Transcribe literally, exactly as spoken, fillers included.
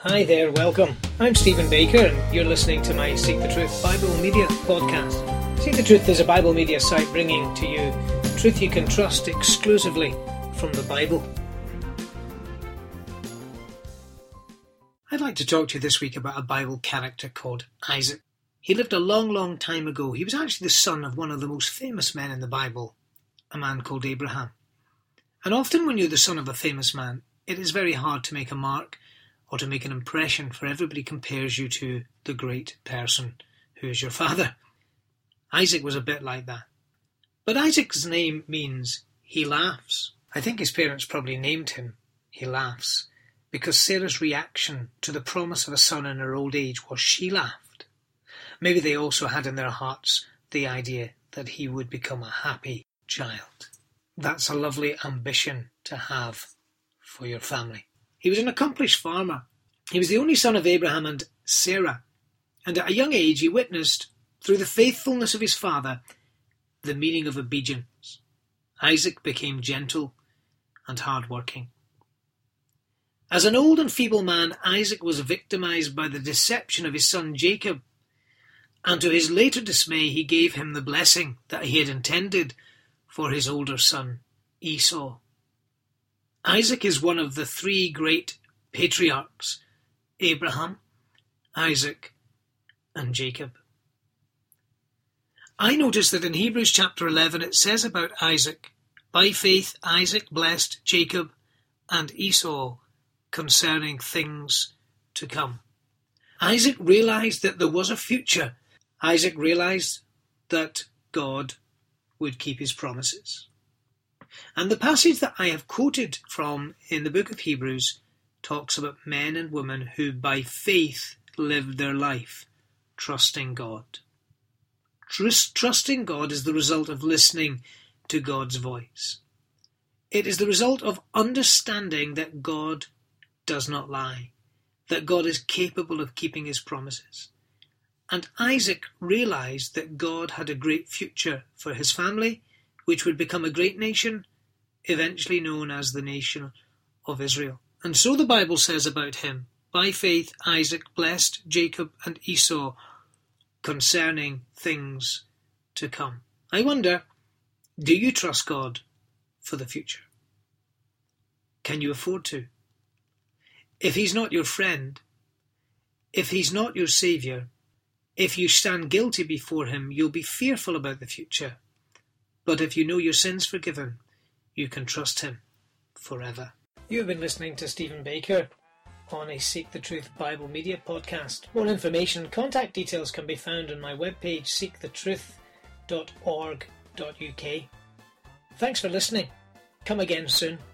Hi there, welcome. I'm Stephen Baker and you're listening to my Seek the Truth Bible Media podcast. Seek the Truth is a Bible media site bringing to you truth you can trust exclusively from the Bible. I'd like to talk to you this week about a Bible character called Isaac. He lived a long, long time ago. He was actually the son of one of the most famous men in the Bible, a man called Abraham. And often when you're the son of a famous man, it is very hard to make a mark or to make an impression, for everybody compares you to the great person who is your father. Isaac was a bit like that. But Isaac's name means he laughs. I think his parents probably named him He Laughs because Sarah's reaction to the promise of a son in her old age was she laughed. Maybe they also had in their hearts the idea that he would become a happy child. That's a lovely ambition to have for your family. He was an accomplished farmer. He was the only son of Abraham and Sarah, and at a young age he witnessed, through the faithfulness of his father, the meaning of obedience. Isaac became gentle and hard-working. As an old and feeble man, Isaac was victimized by the deception of his son Jacob, and to his later dismay he gave him the blessing that he had intended for his older son Esau. Isaac is one of the three great patriarchs, Abraham, Isaac, and Jacob. I noticed that in Hebrews chapter eleven it says about Isaac, by faith Isaac blessed Jacob and Esau concerning things to come. Isaac realized that there was a future. Isaac realized that God would keep his promises. And the passage that I have quoted from in the book of Hebrews talks about men and women who by faith lived their life trusting God. Trust, trusting God is the result of listening to God's voice. It is the result of understanding that God does not lie, that God is capable of keeping his promises. And Isaac realized that God had a great future for his family, which would become a great nation, eventually known as the nation of Israel. And so the Bible says about him, by faith Isaac blessed Jacob and Esau concerning things to come. I wonder, do you trust God for the future? Can you afford to? If he's not your friend, if he's not your saviour, if you stand guilty before him, you'll be fearful about the future. But if you know your sins forgiven, you can trust him forever. You have been listening to Stephen Baker on a Seek the Truth Bible Media podcast. More information, contact details can be found on my webpage seek the truth dot org dot U K. Thanks for listening. Come again soon.